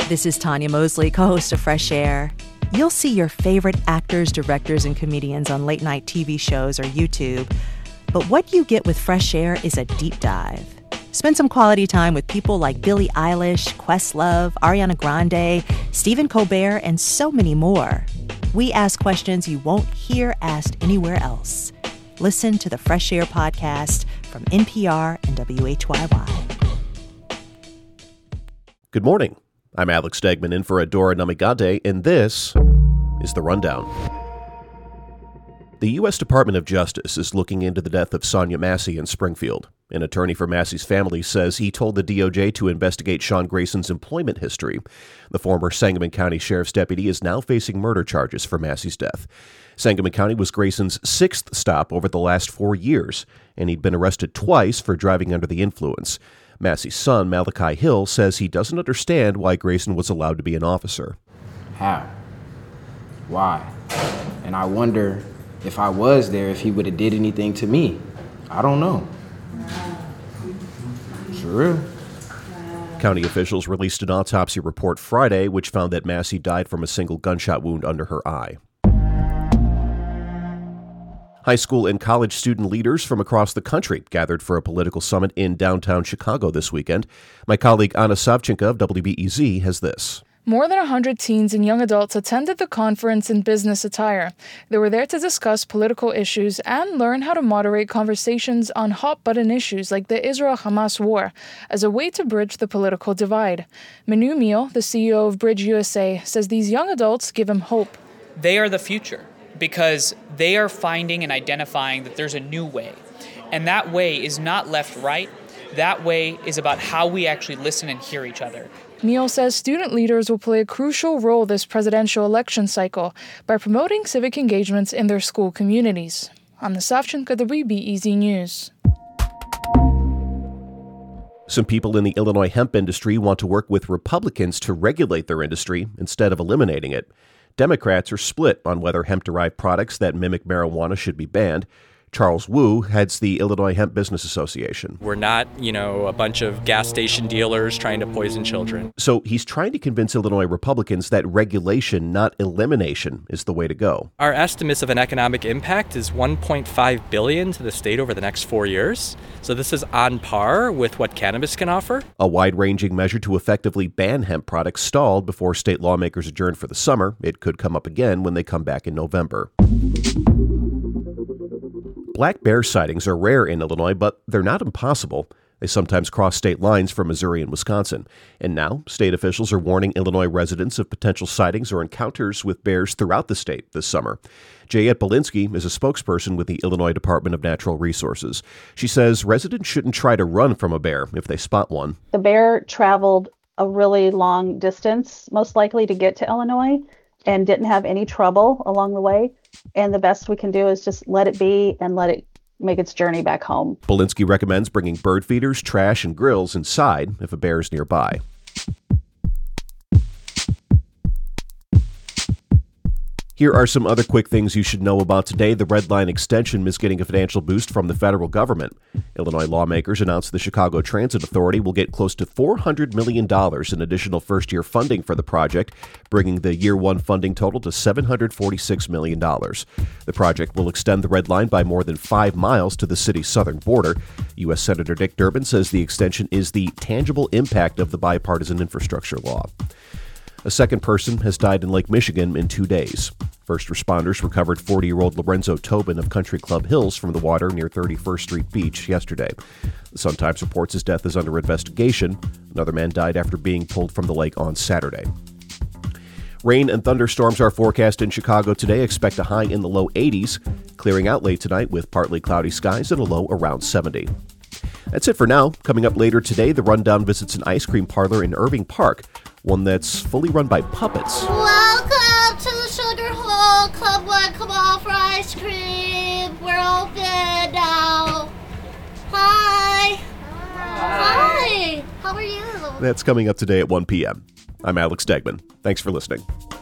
This is Tanya Mosley, co-host of Fresh Air. You'll see your favorite actors, directors, and comedians on late-night TV shows or YouTube. But what you get with Fresh Air is a deep dive. Spend some quality time with people like Billie Eilish, Questlove, Ariana Grande, Stephen Colbert, and so many more. We ask questions you won't hear asked anywhere else. Listen to the Fresh Air podcast from NPR and WHYY. Good morning. I'm Alex Stegman in for Adora Namigade, and this is The Rundown. The U.S. Department of Justice is looking into the death of Sonia Massey in Springfield. An attorney for Massey's family says he told the DOJ to investigate Sean Grayson's employment history. The former Sangamon County Sheriff's deputy is now facing murder charges for Massey's death. Sangamon County was Grayson's sixth stop over the last 4 years, and he'd been arrested twice for driving under the influence. Massey's son, Malachi Hill, says he doesn't understand why Grayson was allowed to be an officer. How? Why? And I wonder if I was there, if he would have did anything to me. I don't know. For real. County officials released an autopsy report Friday, which found that Massey died from a single gunshot wound under her eye. High school and college student leaders from across the country gathered for a political summit in downtown Chicago this weekend. My colleague Anna Savchenko of WBEZ has this. More than 100 teens and young adults attended the conference in business attire. They were there to discuss political issues and learn how to moderate conversations on hot-button issues like the Israel-Hamas war as a way to bridge the political divide. Manu Meal, the CEO of Bridge USA, says these young adults give him hope. They are the future because they are finding and identifying that there's a new way. And that way is not left-right. That way is about how we actually listen and hear each other. Meal says student leaders will play a crucial role this presidential election cycle by promoting civic engagements in their school communities. I'm the Savchenko, WBEZ News. Some people in the Illinois hemp industry want to work with Republicans to regulate their industry instead of eliminating it. Democrats are split on whether hemp-derived products that mimic marijuana should be banned. Charles Wu heads the Illinois Hemp Business Association. We're not, a bunch of gas station dealers trying to poison children. So he's trying to convince Illinois Republicans that regulation, not elimination, is the way to go. Our estimates of an economic impact is $1.5 billion to the state over the next 4 years. So this is on par with what cannabis can offer. A wide-ranging measure to effectively ban hemp products stalled before state lawmakers adjourned for the summer. It could come up again when they come back in November. Black bear sightings are rare in Illinois, but they're not impossible. They sometimes cross state lines from Missouri and Wisconsin. And now, state officials are warning Illinois residents of potential sightings or encounters with bears throughout the state this summer. Jayette Belinsky is a spokesperson with the Illinois Department of Natural Resources. She says residents shouldn't try to run from a bear if they spot one. The bear traveled a really long distance, most likely to get to Illinois, and didn't have any trouble along the way. And the best we can do is just let it be and let it make its journey back home. Belinsky recommends bringing bird feeders, trash, and grills inside if a bear is nearby. Here are some other quick things you should know about today. The Red Line extension is getting a financial boost from the federal government. Illinois lawmakers announced the Chicago Transit Authority will get close to $400 million in additional first-year funding for the project, bringing the year-one funding total to $746 million. The project will extend the Red Line by more than 5 miles to the city's southern border. U.S. Senator Dick Durbin says the extension is the tangible impact of the bipartisan infrastructure law. A second person has died in Lake Michigan in 2 days. First responders recovered 40-year-old Lorenzo Tobin of Country Club Hills from the water near 31st Street Beach yesterday. The Sun-Times reports his death is under investigation. Another man died after being pulled from the lake on Saturday. Rain and thunderstorms are forecast in Chicago today. Expect a high in the low 80s, clearing out late tonight with partly cloudy skies and a low around 70. That's it for now. Coming up later today, The Rundown visits an ice cream parlor in Irving Park, one that's fully run by puppets. Welcome to the Sugar Hole. Come on, come on for ice cream. We're open now. Hi. Hi. How are you? That's coming up today at 1 p.m. I'm Alex Stegman. Thanks for listening.